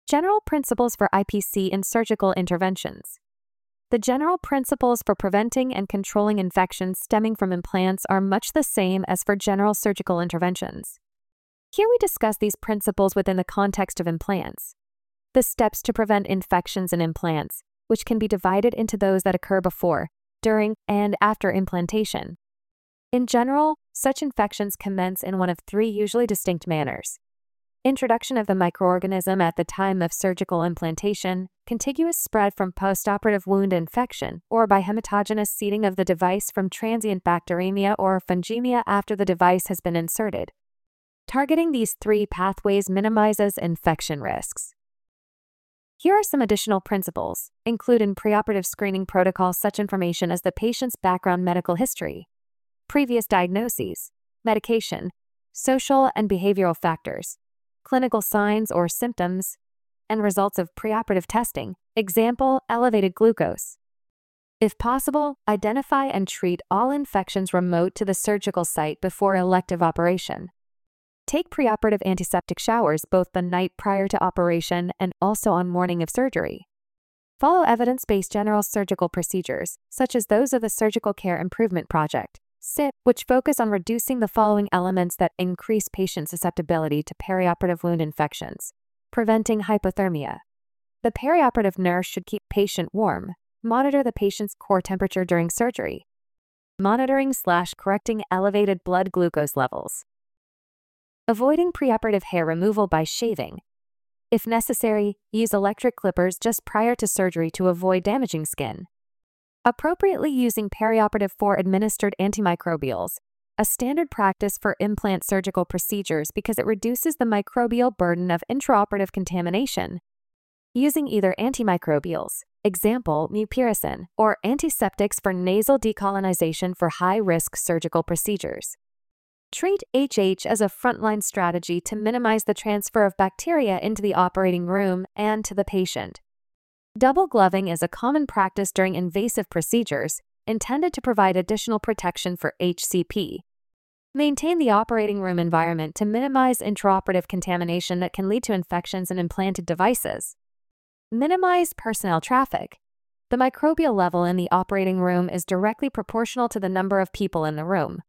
General principles for IPC in surgical interventions. The general principles for preventing and controlling infections stemming from implants are much the same as for general surgical interventions. Here we discuss these principles within the context of implants. The steps to prevent infections in implants, which can be divided into those that occur before, during, and after implantation. In general, such infections commence in one of three usually distinct manners: introduction of the microorganism at the time of surgical implantation, contiguous spread from postoperative wound infection, or by hematogenous seeding of the device from transient bacteremia or fungemia after the device has been inserted. Targeting these three pathways minimizes infection risks. Here are some additional principles. Include in preoperative screening protocols such information as the patient's background medical history, previous diagnoses, medication, social and behavioral factors, clinical signs or symptoms, and results of preoperative testing, example, elevated glucose. If possible, identify and treat all infections remote to the surgical site before elective operation. Take preoperative antiseptic showers both the night prior to operation and also on morning of surgery. Follow evidence-based general surgical procedures, such as those of the Surgical Care Improvement Project, SIP, which focus on reducing the following elements that increase patient susceptibility to perioperative wound infections. Preventing hypothermia. The perioperative nurse should keep patient warm. Monitor the patient's core temperature during surgery. Monitoring/correcting elevated blood glucose levels. Avoiding preoperative hair removal by shaving. If necessary, use electric clippers just prior to surgery to avoid damaging skin. Appropriately using perioperative administered antimicrobials, a standard practice for implant surgical procedures because it reduces the microbial burden of intraoperative contamination. Using either antimicrobials, example mupirocin, or antiseptics for nasal decolonization for high-risk surgical procedures. Treat HH as a frontline strategy to minimize the transfer of bacteria into the operating room and to the patient. Double gloving is a common practice during invasive procedures, intended to provide additional protection for HCP. Maintain the operating room environment to minimize intraoperative contamination that can lead to infections in implanted devices. Minimize personnel traffic. The microbial level in the operating room is directly proportional to the number of people in the room.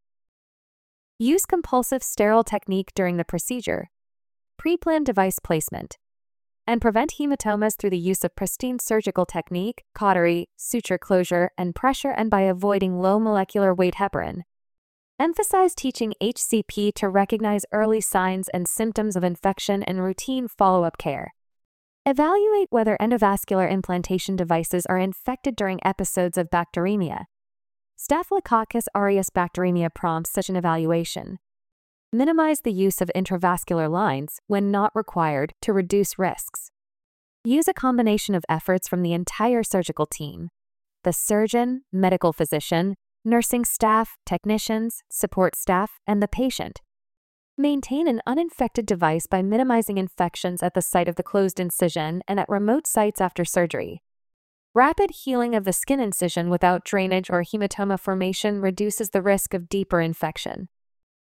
Use compulsive sterile technique during the procedure. Pre-planned device placement. And prevent hematomas through the use of pristine surgical technique, cautery, suture closure, and pressure, and by avoiding low molecular weight heparin. Emphasize teaching HCP to recognize early signs and symptoms of infection and routine follow-up care. Evaluate whether endovascular implantation devices are infected during episodes of bacteremia. Staphylococcus aureus bacteremia prompts such an evaluation. Minimize the use of intravascular lines when not required to reduce risks. Use a combination of efforts from the entire surgical team: the surgeon, medical physician, nursing staff, technicians, support staff, and the patient. Maintain an uninfected device by minimizing infections at the site of the closed incision and at remote sites after surgery. Rapid healing of the skin incision without drainage or hematoma formation reduces the risk of deeper infection.